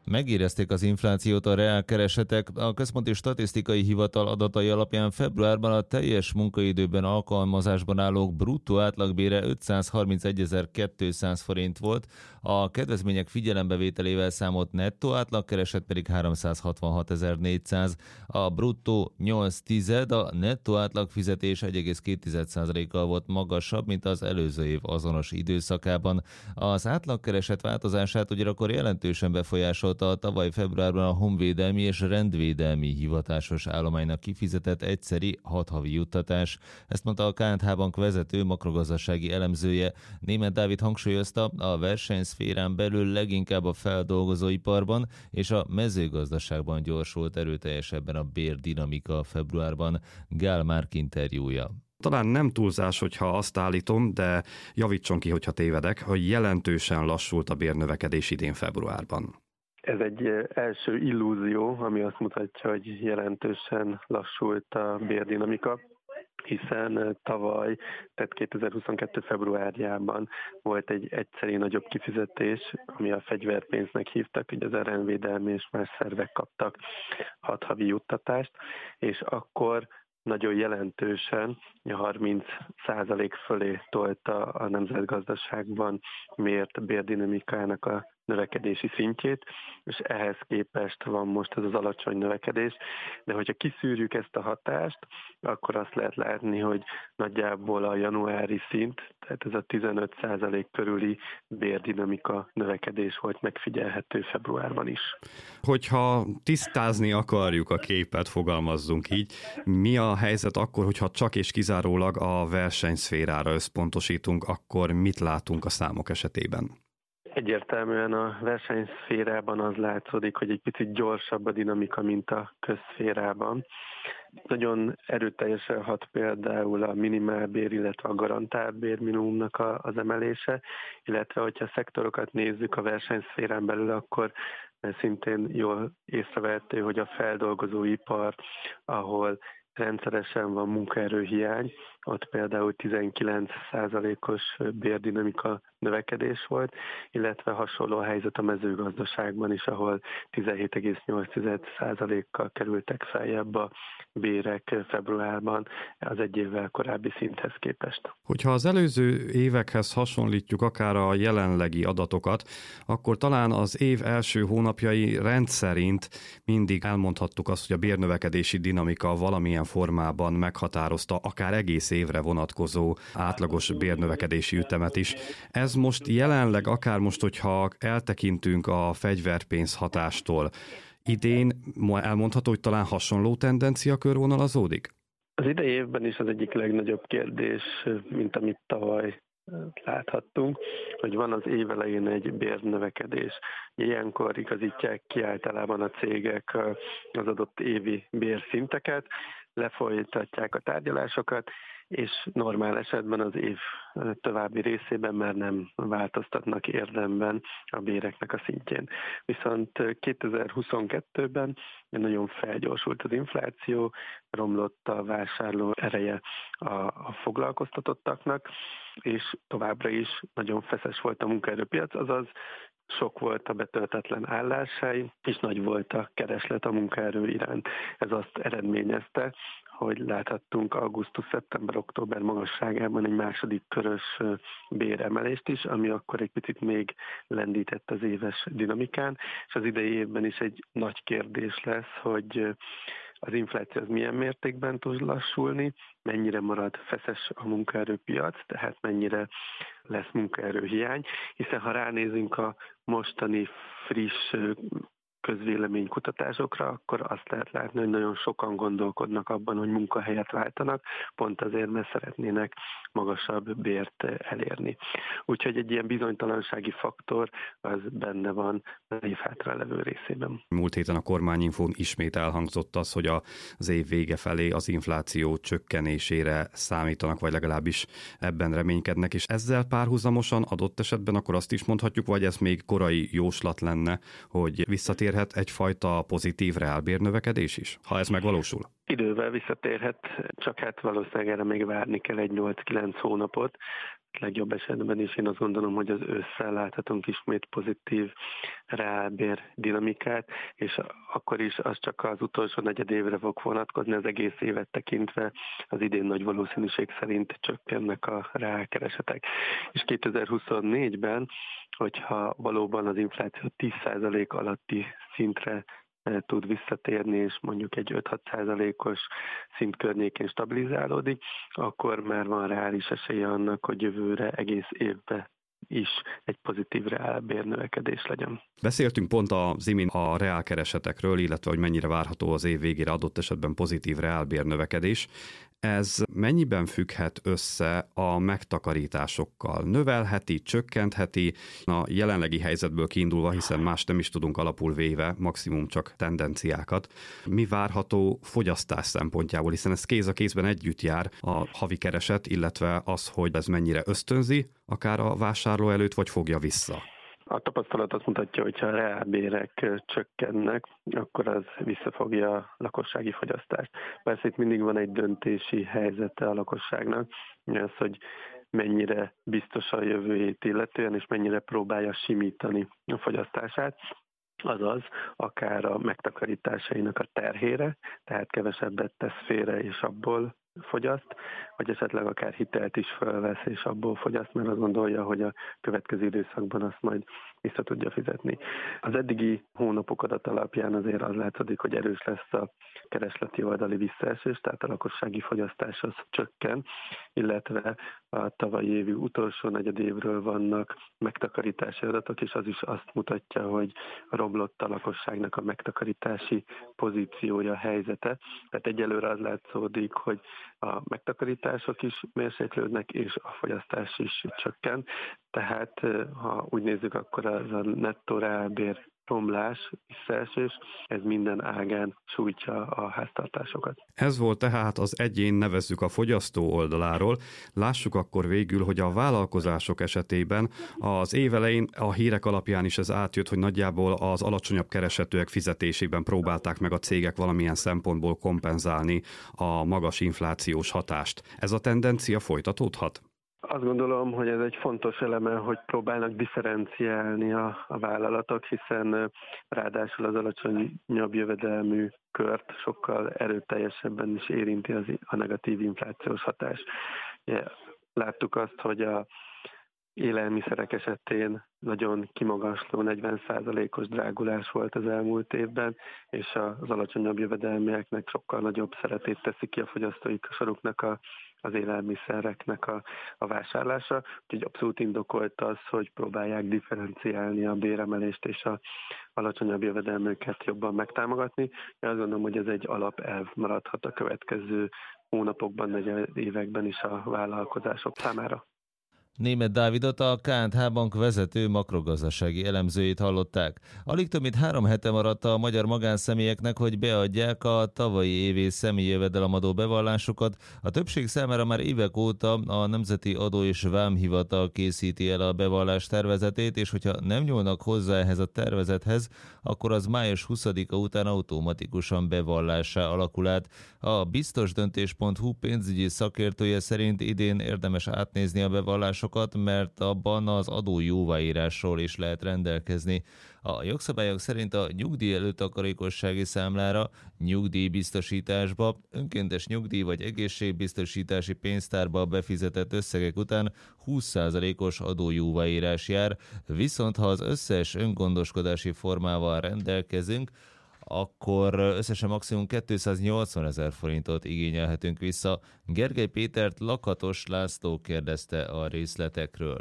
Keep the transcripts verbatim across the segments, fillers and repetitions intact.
megérezték az inflációt a reálkeresetek. A Központi Statisztikai Hivatal adatai alapján februárban a teljes munkaidőben alkalmazásban állók bruttó átlagbére ötszázharmincegyezer-kétszáz forint volt, a kedvezmények figyelembevételével számolt nettó átlagkereset pedig háromszázhatvanhatezer-négyszáz, a bruttó nyolc tized, a nettó átlagfizetés egy egész két százalékkal volt magasabb, mint az előző év azonos időszakában. Az átlagkereset változását ugyanakkor jelentősen befolyásolta a tavaly februárban a honvédelmi és rendvédelmi hivatásos állománynak kifizetett egyszeri hat havi juttatás. Ezt mondta a ká en há Bank vezető makrogazdasági elemzője. Németh Dávid hangsúlyozta, a versenyszférán belül leginkább a feldolgozóiparban és a mezőgazdaságban gyorsult erőteljesebben a bérdinamika februárban. Gál Márk interjúja. Talán nem túlzás, hogyha azt állítom, de javítson ki, hogyha tévedek, hogy jelentősen lassult a bérnövekedés idén februárban. Ez egy első illúzió, ami azt mutatja, hogy jelentősen lassult a bérdinamika, hiszen tavaly, tehát kétezer-huszonkettő februárjában volt egy egyszeri nagyobb kifizetés, ami a fegyverpénznek hívtak, hogy az rendvédelmi és más szervek kaptak hat havi juttatást, és akkor nagyon jelentősen, harminc százalék fölé tolta a nemzetgazdaságban mért bérdinamikának a növekedési szintjét, és ehhez képest van most ez az alacsony növekedés, de hogyha kiszűrjük ezt a hatást, akkor azt lehet látni, hogy nagyjából a januári szint, tehát ez a tizenöt százalék körüli bérdinamika növekedés volt megfigyelhető februárban is. Hogyha tisztázni akarjuk a képet, fogalmazzunk így, mi a helyzet akkor, hogyha csak és kizárólag a versenyszférára összpontosítunk, akkor mit látunk a számok esetében? Egyértelműen a versenyszférában az látszódik, hogy egy picit gyorsabb a dinamika, mint a közszférában. Nagyon erőteljesen hat például a minimálbér, illetve a garantált bérminimumnak az emelése, illetve hogyha a szektorokat nézzük a versenyszférán belül, akkor szintén jól észrevehető, hogy a feldolgozóipar, ahol rendszeresen van munkaerőhiány, ott például tizenkilenc százalékos bérdinamika növekedés volt, illetve hasonló a helyzet a mezőgazdaságban is, ahol tizenhét egész nyolc százalékkal kerültek feljebb a bérek februárban az egy évvel korábbi szinthez képest. Hogyha az előző évekhez hasonlítjuk akár a jelenlegi adatokat, akkor talán az év első hónapjai rendszerint mindig elmondhattuk azt, hogy a bérnövekedési dinamika valamilyen formában meghatározta akár egész évre vonatkozó átlagos bérnövekedési ütemet is. Ez most jelenleg, akár most, hogyha eltekintünk a fegyverpénz hatástól, idén elmondható, hogy talán hasonló tendencia körvonalazódik? Az idei évben is az egyik legnagyobb kérdés, mint amit tavaly láthattunk, hogy van az év elején egy bérnövekedés. Ilyenkor igazítják ki általában a cégek az adott évi bérszinteket, lefolytatják a tárgyalásokat, és normál esetben az év további részében már nem változtatnak érdemben a béreknek a szintjén. Viszont kétezer-huszonkettőben nagyon felgyorsult az infláció, romlott a vásárló ereje a, a foglalkoztatottaknak, és továbbra is nagyon feszes volt a munkaerőpiac, azaz sok volt a betöltetlen álláshely, és nagy volt a kereslet a munkaerő iránt. Ez azt eredményezte, hogy láthattunk augusztus, szeptember, október magasságában egy második körös béremelést is, ami akkor egy picit még lendített az éves dinamikán, és az idei évben is egy nagy kérdés lesz, hogy az infláció az milyen mértékben tud lassulni, mennyire marad feszes a munkaerőpiac, tehát mennyire lesz munkaerőhiány, hiszen ha ránézünk a mostani friss közvéleménykutatásokra, akkor azt lehet látni, hogy nagyon sokan gondolkodnak abban, hogy munkahelyet váltanak, pont azért, mert szeretnének magasabb bért elérni. Úgyhogy egy ilyen bizonytalansági faktor az benne van az év hátralevő részében. Múlt héten a kormányinfón ismét elhangzott az, hogy az év vége felé az infláció csökkenésére számítanak, vagy legalábbis ebben reménykednek, és ezzel párhuzamosan adott esetben akkor azt is mondhatjuk, vagy ez még korai jóslat lenne, hogy visszatérhet egyfajta pozitív reálbérnövekedés is, ha ez megvalósul? Idővel visszatérhet, csak hát valószínűleg erre még várni kell egy nyolc-kilenc hónapot, legjobb esetben is én azt gondolom, hogy az ősszel láthatunk ismét pozitív reálbér dinamikát, és akkor is az csak az utolsó negyed évre fog vonatkozni, az egész évet tekintve az idén nagy valószínűség szerint csökkennek a reálkeresetek. És kétezer-huszonnégyben, hogyha valóban az infláció tíz százalék alatti szintre tud visszatérni, és mondjuk egy öt-hat százalékos szint környékén stabilizálódik, akkor már van reális esélye annak, hogy jövőre egész évben is egy pozitív reálbérnövekedés legyen. Beszéltünk pont az imént a reálkeresetekről, illetve hogy mennyire várható az év végére adott esetben pozitív reálbérnövekedés. Ez mennyiben függhet össze a megtakarításokkal? Növelheti, csökkentheti a jelenlegi helyzetből kiindulva, hiszen más nem is tudunk alapul véve, maximum csak tendenciákat. Mi várható fogyasztás szempontjából, hiszen ez kéz a kézben együtt jár a havi kereset, illetve az, hogy ez mennyire ösztönzi, akár a vásárló előtt, vagy fogja vissza. A tapasztalat azt mutatja, hogy ha a reálbérek csökkennek, akkor az visszafogja a lakossági fogyasztást. Persze itt mindig van egy döntési helyzete a lakosságnak, az, hogy mennyire biztos a jövőjét illetően, és mennyire próbálja simítani a fogyasztását. Azaz akár a megtakarításainak a terhére, tehát kevesebbet tesz félre, és abból fogyaszt, vagy esetleg akár hitelt is felvesz, és abból fogyaszt, mert azt gondolja, hogy a következő időszakban azt majd vissza tudja fizetni. Az eddigi hónapok adat alapján azért az látszódik, hogy erős lesz a keresleti oldali visszaesés, tehát a lakossági fogyasztás az csökken, illetve a tavalyi évi utolsó negyedévről vannak megtakarítási adatok, és az is azt mutatja, hogy romlott a lakosságnak a megtakarítási pozíciója, helyzete. Tehát egyelőre az látszódik, hogy a megtakarítások is mérséklődnek, és a fogyasztás is csökken. Tehát ha úgy nézzük, akkor az a nettó reálbér romlás, visszaesés, ez minden ágán sújtja a háztartásokat. Ez volt tehát az egyén, nevezzük a fogyasztó oldaláról. Lássuk akkor végül, hogy a vállalkozások esetében az év elején a hírek alapján is ez átjött, hogy nagyjából az alacsonyabb keresetőek fizetésében próbálták meg a cégek valamilyen szempontból kompenzálni a magas inflációs hatást. Ez a tendencia folytatódhat? Azt gondolom, hogy ez egy fontos eleme, hogy próbálnak differenciálni a, a vállalatok, hiszen ráadásul az alacsonyabb jövedelmű kört sokkal erőteljesebben is érinti az, a negatív inflációs hatás. Ja, láttuk azt, hogy a élelmiszerek esetén nagyon kimagasló negyven százalékos drágulás volt az elmúlt évben, és az alacsonyabb jövedelmieknek sokkal nagyobb szerepét teszi ki a fogyasztói soruknak a az élelmiszereknek a, a vásárlása, úgyhogy abszolút indokolt az, hogy próbálják differenciálni a béremelést és a alacsonyabb jövedelmüket jobban megtámogatni. Én azt gondolom, hogy ez egy alapelv maradhat a következő hónapokban, negyed években is a vállalkozások számára. Németh Dávidot, a ká és há Bank vezető makrogazdasági elemzőjét hallották. Alig több mint három hete maradt a magyar magánszemélyeknek, hogy beadják a tavalyi évi személyi jövedelemadó bevallásukat. A többség számára már évek óta a Nemzeti Adó és Vámhivatal készíti el a bevallás tervezetét, és hogyha nem nyúlnak hozzá ehhez a tervezethez, akkor az május huszadika után automatikusan bevallássá alakul át. A biztosdöntés pont hu pénzügyi szakértője szerint idén érdemes átnézni a bevallásokat, mert abban az adó jóváírásról is lehet rendelkezni. A jogszabályok szerint a nyugdíj előtakarékossági számlára, nyugdíjbiztosításba, önkéntes nyugdíj vagy egészségbiztosítási pénztárba befizetett összegek után húsz százalékos adójóváírás jár, viszont ha az összes öngondoskodási formával rendelkezünk, akkor összesen maximum kétszáznyolcvan ezer forintot igényelhetünk vissza. Gergely Pétert Lakatos László kérdezte a részletekről.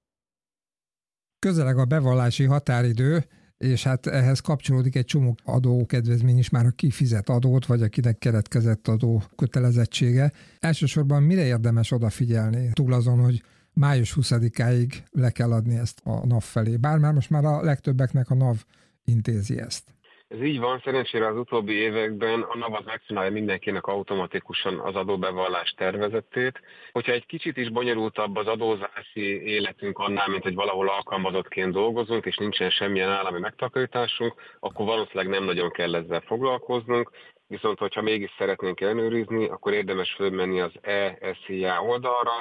Közeleg a bevallási határidő, és hát ehhez kapcsolódik egy csomó adókedvezmény is, már aki fizet adót, vagy akinek keletkezett adó kötelezettsége. Elsősorban mire érdemes odafigyelni? Túl azon, hogy május huszadikáig le kell adni ezt a NAV felé. Bár már most már a legtöbbeknek a NAV intézi ezt. Ez így van, szerencsére az utóbbi években a NAV az megcsinálja mindenkinek automatikusan az adóbevallás tervezetét. Hogyha egy kicsit is bonyolultabb az adózási életünk annál, mint hogy valahol alkalmazottként dolgozunk, és nincsen semmilyen állami megtakarításunk, akkor valószínűleg nem nagyon kell ezzel foglalkoznunk. Viszont, hogyha mégis szeretnénk ellenőrizni, akkor érdemes fölmenni az e es i á oldalra,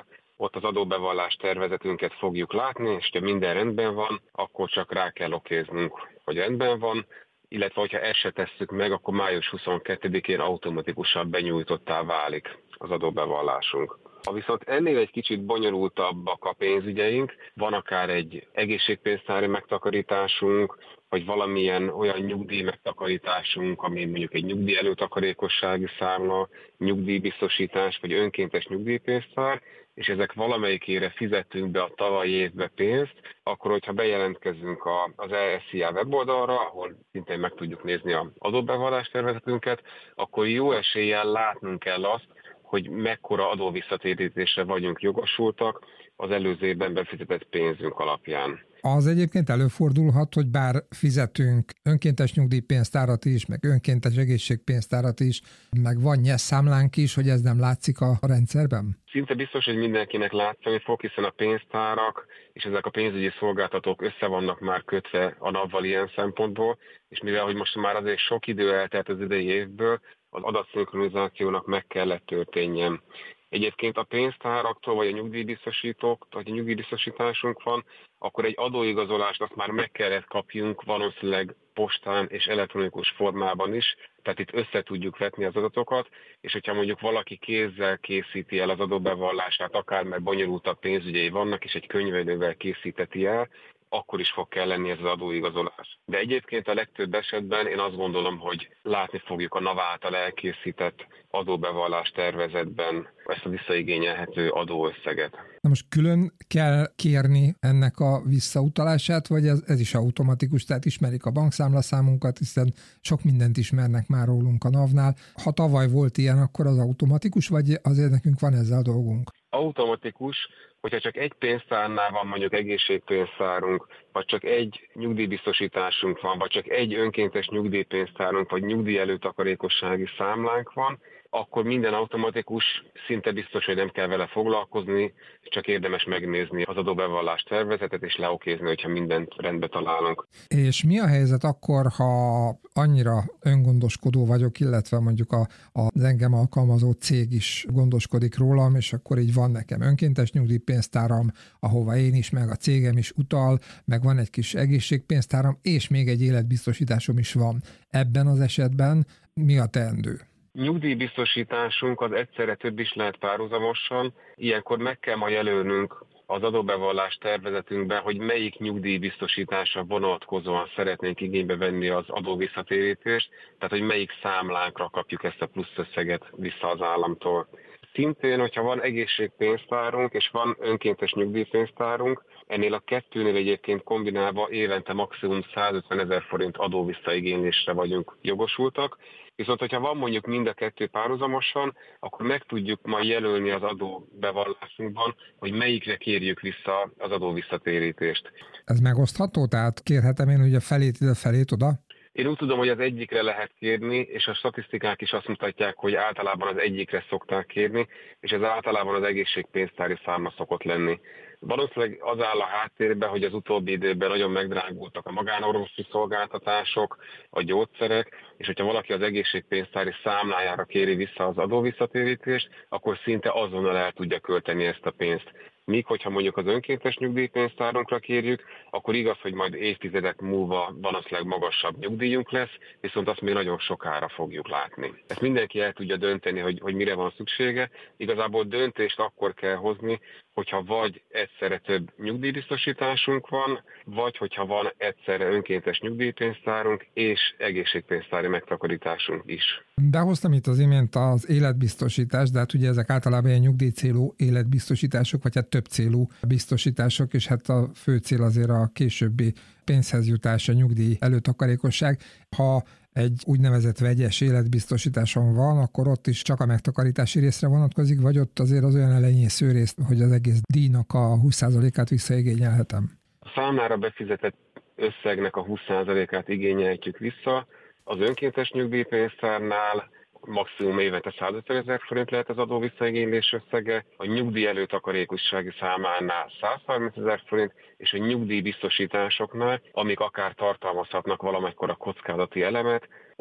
ott az adóbevallás tervezetünket fogjuk látni, és ha minden rendben van, akkor csak rá kell okéznunk, hogy rendben van, illetve hogyha ezt se tesszük meg, akkor május huszonkettedikén automatikusan benyújtottá válik az adóbevallásunk. Ha viszont ennél egy kicsit bonyolultabbak a pénzügyeink, van akár egy egészségpénztári megtakarításunk, vagy valamilyen olyan nyugdíj megtakarításunk, ami mondjuk egy nyugdíj előtakarékossági számla, nyugdíjbiztosítás, vagy önkéntes nyugdíjpénztár, és ezek valamelyikére fizetünk be a tavalyi évbe pénzt, akkor, hogyha bejelentkezünk az e es zé á weboldalra, ahol szintén meg tudjuk nézni az adóbevallás tervezetünket, akkor jó eséllyel látnunk kell azt, hogy mekkora adóvisszatérítésre vagyunk jogosultak az előző évben befizetett pénzünk alapján. Az egyébként előfordulhat, hogy bár fizetünk önkéntes nyugdíjpénztárat is, meg önkéntes egészségpénztárat is, meg van nyes számlánk is, hogy ez nem látszik a rendszerben? Szinte biztos, hogy mindenkinek látszani fog, hiszen a pénztárak és ezek a pénzügyi szolgáltatók össze vannak már kötve a NAV-val ilyen szempontból, és mivel hogy most már azért sok idő eltelt az idei évből, az adatszinkronizációnak meg kellett történjen. Egyébként a pénztáraktól, vagy a nyugdíjbiztosítók, vagy a nyugdíjbiztosításunk van, akkor egy adóigazolást azt már meg kellett kapjunk valószínűleg postán és elektronikus formában is, tehát itt össze tudjuk vetni az adatokat, és hogyha mondjuk valaki kézzel készíti el az adóbevallását, akár mert bonyolultabb pénzügyei vannak, és egy könyvelővel készíteti el, akkor is fog kell lenni ez az adóigazolás. De egyébként a legtöbb esetben én azt gondolom, hogy látni fogjuk a NAV által elkészített adóbevallás tervezetben ezt a visszaigényelhető adóösszeget. Na most külön kell kérni ennek a visszautalását, vagy ez, ez is automatikus, tehát ismerik a bankszámlaszámunkat, hiszen sok mindent ismernek már rólunk a NAV-nál. Ha tavaly volt ilyen, akkor az automatikus, vagy azért nekünk van ezzel a dolgunk? Automatikus, hogyha csak egy pénztárnál van mondjuk egészségpénztárunk, vagy csak egy nyugdíjbiztosításunk van, vagy csak egy önkéntes nyugdíjpénztárunk, vagy nyugdíj előtakarékossági számlánk van, akkor minden automatikus, szinte biztos, hogy nem kell vele foglalkozni, csak érdemes megnézni az adóbevallás tervezetet, és leokézni, hogyha mindent rendbe találunk. És mi a helyzet akkor, ha annyira öngondoskodó vagyok, illetve mondjuk a, az engem alkalmazó cég is gondoskodik rólam, és akkor így van nekem önkéntes nyugdíjpénztáram, ahova én is, meg a cégem is utal, meg van egy kis egészségpénztáram, és még egy életbiztosításom is van. Ebben az esetben mi a teendő? Nyugdíjbiztosításunk az egyszerre több is lehet párhuzamosan, ilyenkor meg kell majd jelölnünk az adóbevallás tervezetünkben, hogy melyik nyugdíjbiztosításra vonatkozóan szeretnénk igénybe venni az adóvisszatérítést, tehát hogy melyik számlánkra kapjuk ezt a plusz összeget vissza az államtól. Szintén, hogyha van egészségpénztárunk és van önkéntes nyugdíjpénztárunk, ennél a kettőnél egyébként kombinálva évente maximum százötven ezer forint adóvisszaigénylésre vagyunk jogosultak, viszont hogyha van mondjuk mind a kettő párhuzamosan, akkor meg tudjuk majd jelölni az adóbevallásunkban, hogy melyikre kérjük vissza az adóvisszatérítést. Ez megosztható? Tehát kérhetem én ugye felét ide, felét oda? Én úgy tudom, hogy az egyikre lehet kérni, és a statisztikák is azt mutatják, hogy általában az egyikre szokták kérni, és ez általában az egészségpénztári számla szokott lenni. Valószínűleg az áll a háttérben, hogy az utóbbi időben nagyon megdrágultak a magánorvosi szolgáltatások, a gyógyszerek, és hogyha valaki az egészségpénztári számlájára kéri vissza az adóvisszatérítést, akkor szinte azonnal el tudja költeni ezt a pénzt. Míg, hogyha mondjuk az önkéntes nyugdíjpénztárunkra kérjük, akkor igaz, hogy majd évtizedek múlva valószínűleg magasabb nyugdíjunk lesz, viszont azt még nagyon sokára fogjuk látni. Ezt mindenki el tudja dönteni, hogy, hogy mire van szüksége. Igazából döntést akkor kell hozni, hogyha vagy egyszerre több nyugdíjbiztosításunk van, vagy hogyha van egyszerre önkéntes nyugdíjpénztárunk és egészségpénztári megtakarításunk is. Behoztam itt az imént az életbiztosítást, de hát ugye ezek általában ilyen nyugdíjcélú életbiztosítások, vagy hát több célú biztosítások, és hát a fő cél azért a későbbi pénzhez jutás, a nyugdíj előtakarékosság. Ha egy úgynevezett vegyes életbiztosításon van, akkor ott is csak a megtakarítási részre vonatkozik, vagy ott azért az olyan elenyésző rész, hogy az egész díjnak a húsz százalékát visszaigényelhetem? A számlára befizetett összegnek a húsz százalékát igényelhetjük vissza. Az önkéntes nyugdíjpénztárnál maximum évente százötven ezer forint lehet az adó visszaigénylés összege, a nyugdíj előtakarékossági számánál százharminc ezer forint, és a nyugdíjbiztosításoknál, amik akár tartalmazhatnak valamekkora kockázati elemet,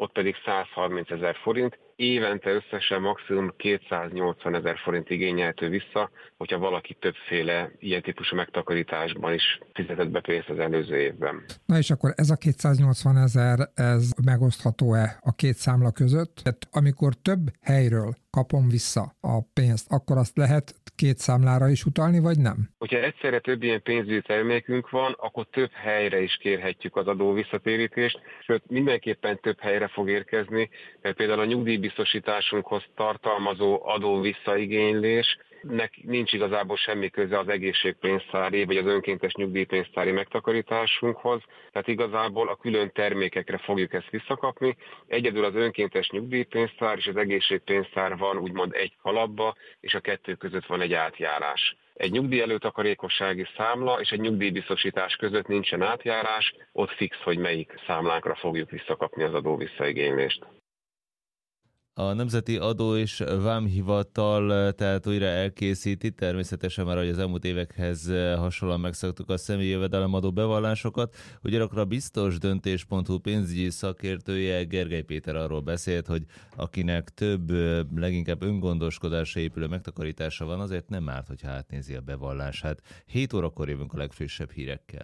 ott pedig száz harminc ezer forint, évente összesen maximum kétszáznyolcvan ezer forint igényelhető vissza, hogyha valaki többféle ilyen típusú megtakarításban is fizetett be pénzt az előző évben. Na és akkor ez a kétszáznyolcvan ezer, ez megosztható-e a két számla között? Tehát amikor több helyről kapom vissza a pénzt, akkor azt lehet két számlára is utalni, vagy nem? Hogyha egyszerre több ilyen pénzügyi termékünk van, akkor több helyre is kérhetjük az adó visszatérítést, sőt mindenképpen több helyre fog érkezni, mert például a nyugdíjbiztosításunkhoz tartalmazó adó visszaigénylés, nek nincs igazából semmi köze az egészségpénztári vagy az önkéntes nyugdíjpénztári megtakarításunkhoz, tehát igazából a külön termékekre fogjuk ezt visszakapni. Egyedül az önkéntes nyugdíjpénztár és az egészségpénztár van úgymond egy kalapba, és a kettő között van egy átjárás. Egy nyugdíj előtakarékossági számla és egy nyugdíjbiztosítás között nincsen átjárás, ott fix, hogy melyik számlánkra fogjuk visszakapni az adó visszaigénylést. A Nemzeti Adó és Vámhivatal tehát újra elkészíti, természetesen már, hogy az elmúlt évekhez hasonlóan megszoktuk a személyi jövedelemadó bevallásokat. Ugyanakkor a biztosdöntés pont hu pénzügyi szakértője Gergely Péter arról beszélt, hogy akinek több, leginkább öngondoskodásra épülő megtakarítása van, azért nem árt, hogyha átnézi a bevallását. hét órakor jövünk a legfrissebb hírekkel.